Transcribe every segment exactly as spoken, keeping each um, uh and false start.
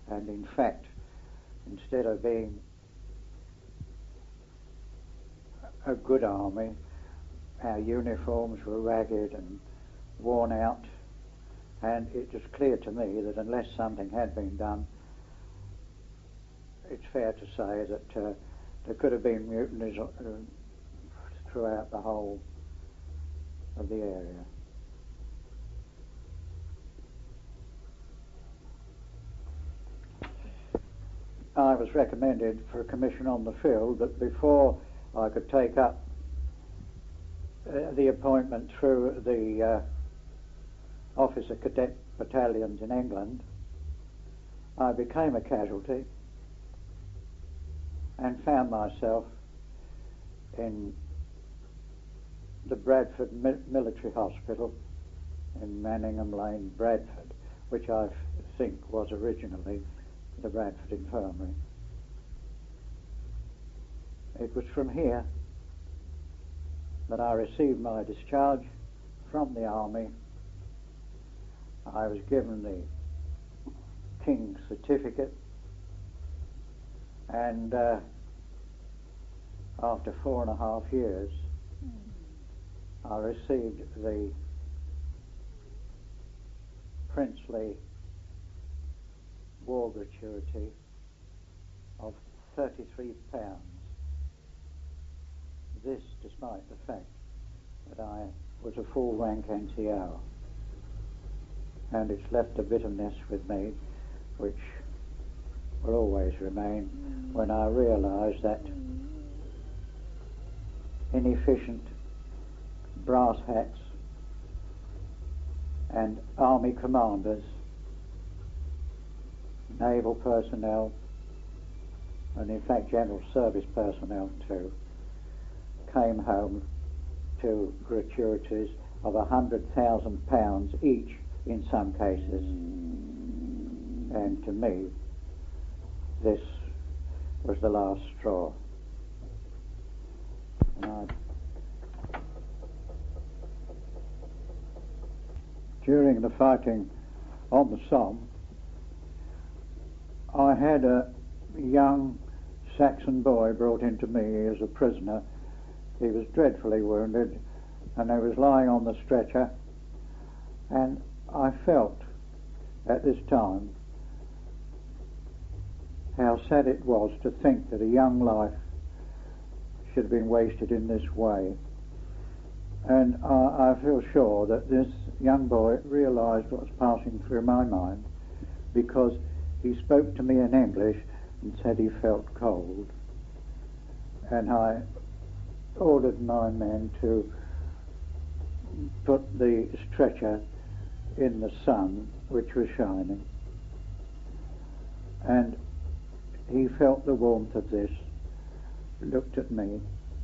And in fact, instead of being a good army, our uniforms were ragged and worn out, and it was clear to me that unless something had been done, it's fair to say that uh, there could have been mutinies uh, throughout the whole of the area. I was recommended for a commission on the field, but before I could take up uh, the appointment through the uh, Officer Cadet Battalions in England, I became a casualty and found myself in the Bradford Mi- Military Hospital in Manningham Lane, Bradford, which I f- think was originally the Bradford Infirmary. It was from here that I received my discharge from the army. I was given the King's certificate, and uh, after four and a half years I received the princely war gratuity of thirty-three pounds. This despite the fact that I was a full rank N C O, and it's left a bitterness with me which will always remain when I realise that inefficient brass hats and army commanders, naval personnel, and in fact general service personnel too, came home to gratuities of a hundred thousand pounds each in some cases, and to me this was the last straw. And I, during the fighting on the Somme, I had a young Saxon boy brought into me as a prisoner. He was dreadfully wounded and he was lying on the stretcher, and I felt at this time how sad it was to think that a young life should have been wasted in this way. And I, I feel sure that this young boy realised what was passing through my mind, because he spoke to me in English and said he felt cold. And I ordered my men to put the stretcher in the sun, which was shining. And he felt the warmth of this, looked at me,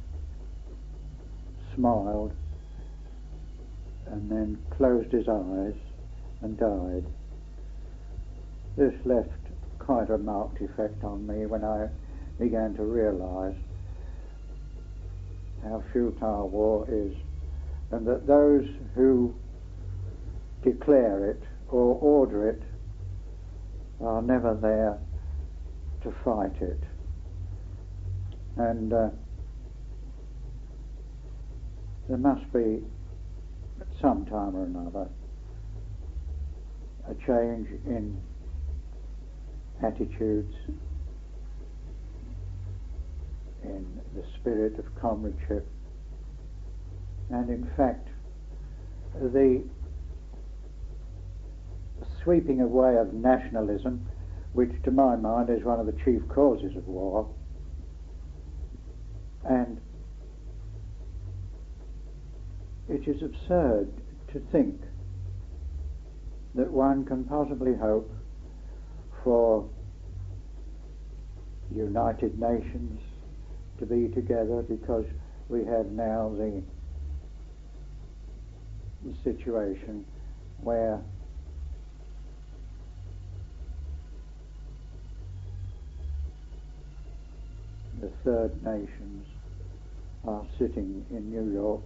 smiled, and then closed his eyes and died. This left quite a marked effect on me when I began to realise how futile war is, and that those who declare it or order it are never there to fight it. And uh, there must be, at some time or another, a change in attitudes, in the spirit of comradeship, and in fact the sweeping away of nationalism, which to my mind is one of the chief causes of war. And it is absurd to think that one can possibly hope for United Nations to be together, because we have now the, the situation where the third nations are sitting in New York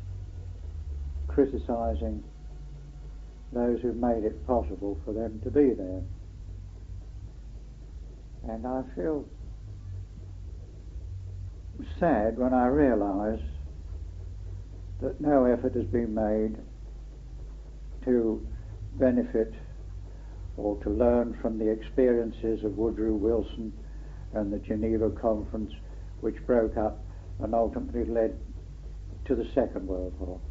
criticising those who made it possible for them to be there. And I feel sad when I realise that no effort has been made to benefit or to learn from the experiences of Woodrow Wilson and the Geneva Conference, which broke up and ultimately led to the Second World War.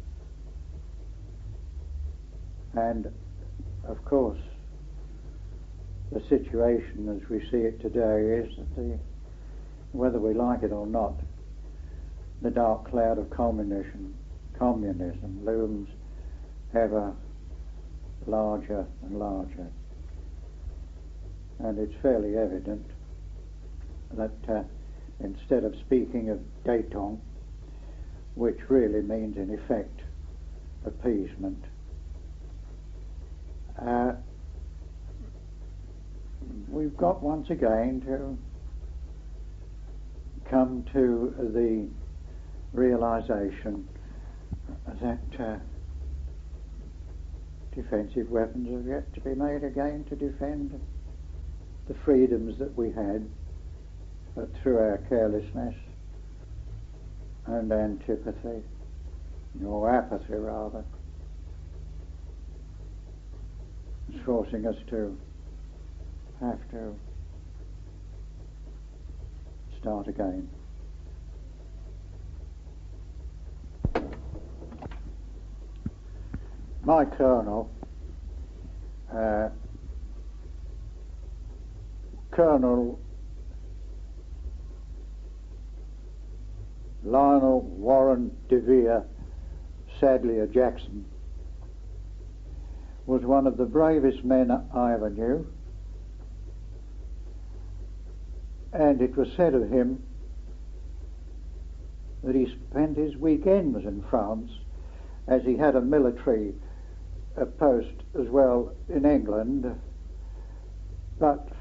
And of course, the situation as we see it today is that the, whether we like it or not, the dark cloud of communism, communism looms ever larger and larger. And it's fairly evident that uh, instead of speaking of détente, which really means in effect appeasement, uh, we've got once again to come to the realization that uh, defensive weapons have yet to be made again to defend the freedoms that we had uh, through our carelessness and antipathy, or apathy rather. It's forcing us to have to start again. My colonel, uh, Colonel Lionel Warren de Vere Sadleir Jackson, was one of the bravest men I ever knew, and it was said of him that he spent his weekends in France, as he had a military uh, post as well in England, but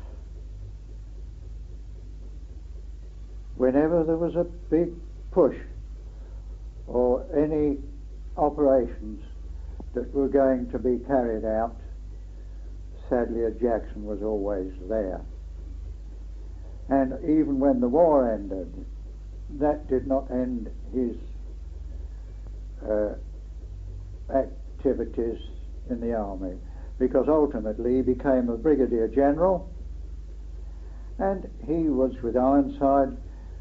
whenever there was a big push or any operations that were going to be carried out, Sadleir Jackson was always there. And even when the war ended, that did not end his uh, activities in the army, because ultimately he became a brigadier general, and he was with Ironside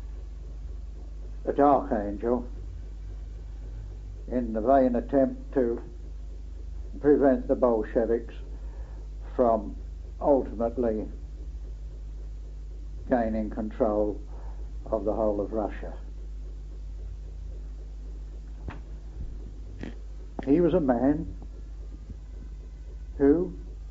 at Archangel in the vain attempt to prevent the Bolsheviks from ultimately gaining control of the whole of Russia. He was a man who,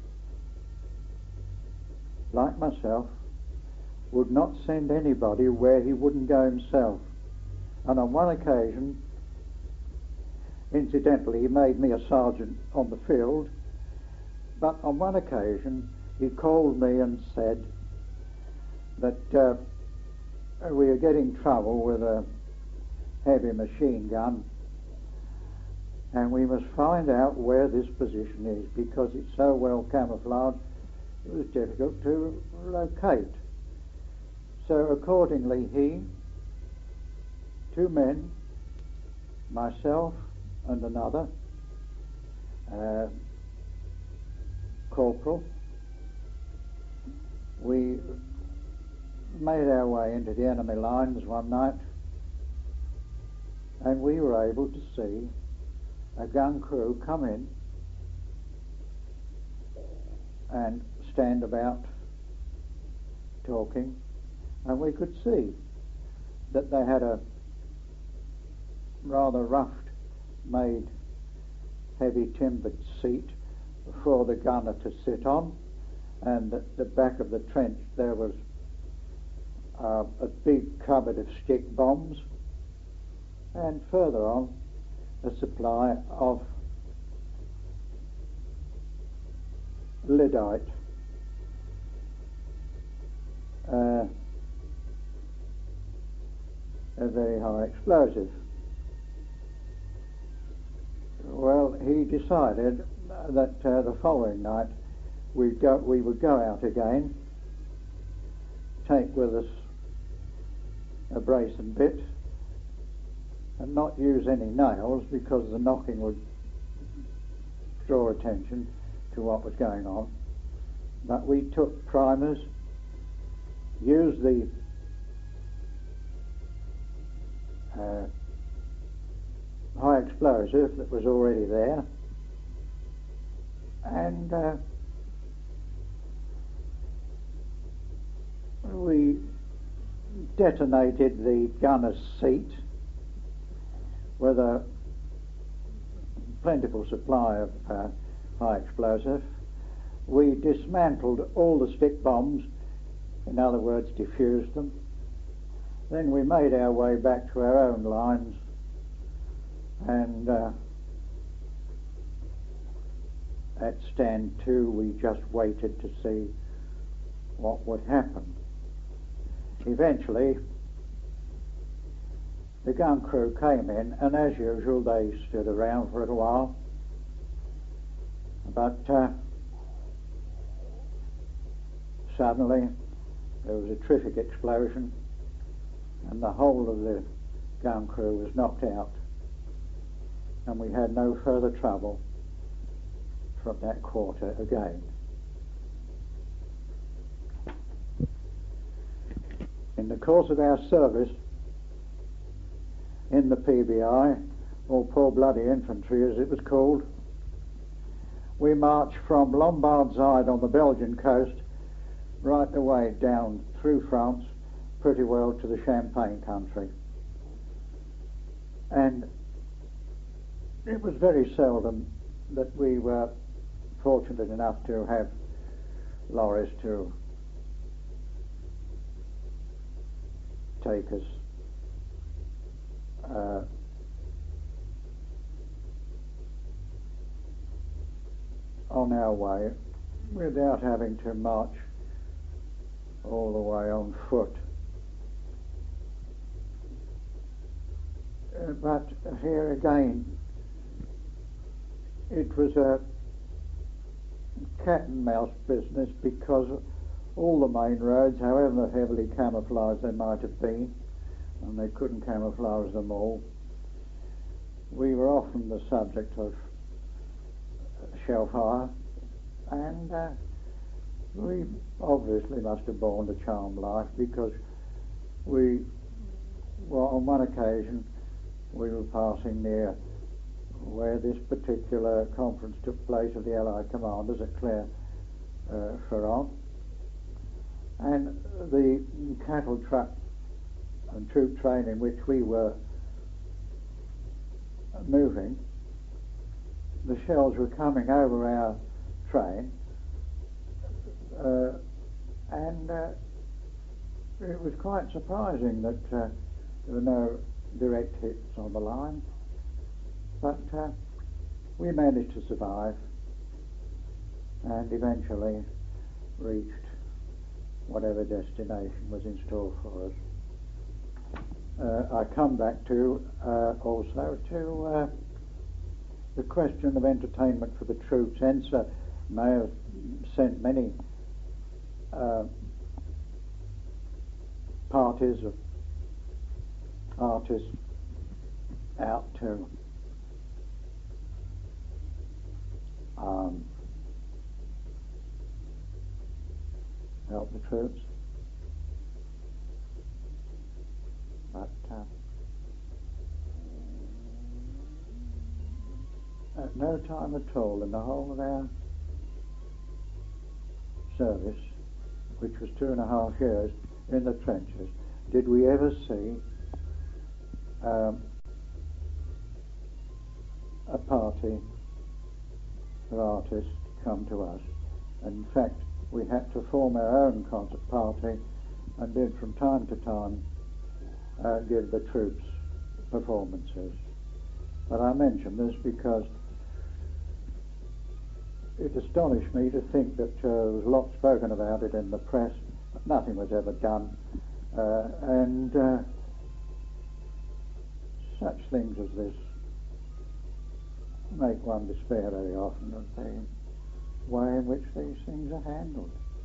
like myself, would not send anybody where he wouldn't go himself. And on one occasion, incidentally, he made me a sergeant on the field, but on one occasion he called me and said that uh, we are getting trouble with a heavy machine gun, and we must find out where this position is, because it's so well camouflaged it was difficult to locate. So accordingly he, two men, myself and another uh, corporal, we made our way into the enemy lines one night, and we were able to see a gun crew come in and stand about talking, and we could see that they had a rather rough made heavy timbered seat for the gunner to sit on, and at the back of the trench there was uh, a big cupboard of stick bombs, and further on a supply of lyddite, uh, a very high explosive. Well, he decided that uh, the following night we'd go, we would go out again take with us a brace and bit and not use any nails, because the knocking would draw attention to what was going on. But we took primers, used the uh, high explosive that was already there, and uh, we detonated the gunner's seat with a plentiful supply of uh, high explosive. We dismantled all the stick bombs, in other words, diffused them. Then we made our way back to our own lines, and uh, at stand two we just waited to see what would happen. Eventually the gun crew came in, and as usual they stood around for a little while, but uh, suddenly there was a terrific explosion and the whole of the gun crew was knocked out, and we had no further trouble from that quarter again. In the course of our service in the P B I, or Poor Bloody Infantry as it was called, we marched from Lombardside on the Belgian coast right the way down through France pretty well to the Champagne country. And it was very seldom that we were fortunate enough to have lorries to take us uh, on our way without having to march all the way on foot. Uh, but here again, it was a cat and mouse business, because all the main roads, however heavily camouflaged they might have been, and they couldn't camouflage them all, we were often the subject of shell fire, and uh, we obviously must have borne a charmed life, because we, well, on one occasion we were passing near where this particular conference took place of the Allied commanders at Clermont, uh, and the cattle truck and troop train in which we were moving, the shells were coming over our train, uh, and uh, it was quite surprising that uh, there were no direct hits on the line, but uh, we managed to survive and eventually reached whatever destination was in store for us. Uh, I come back to uh, also to uh, the question of entertainment for the troops. Enser may have sent many uh, parties of artists out to um, help the troops, but uh, at no time at all in the whole of our service, which was two and a half years in the trenches, did we ever see um, a party of artists come to us. In fact, we had to form our own concert party and did from time to time uh, give the troops performances. But I mention this because it astonished me to think that uh, there was a lot spoken about it in the press, but nothing was ever done. Uh, and uh, such things as this make one despair very often of the way in which these things are handled.